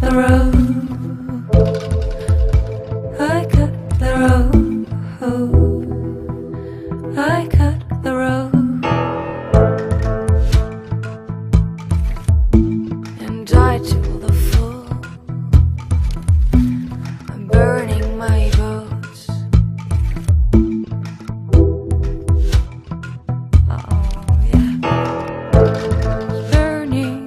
the road. I cut the road. I cut the road. And died to the full. I'm burning my boats. Oh yeah, burning.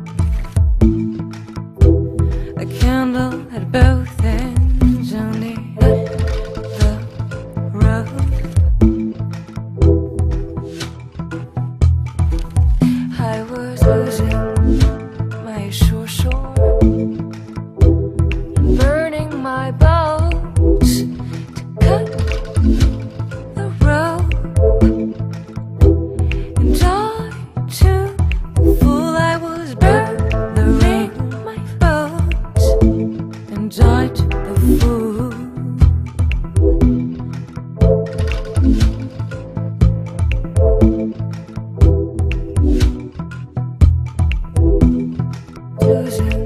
A candle at both ends, only at the road. I was losing my shore, burning my boats to cut the road. And I, too fool, I was burning my boats and died to the fool. Losing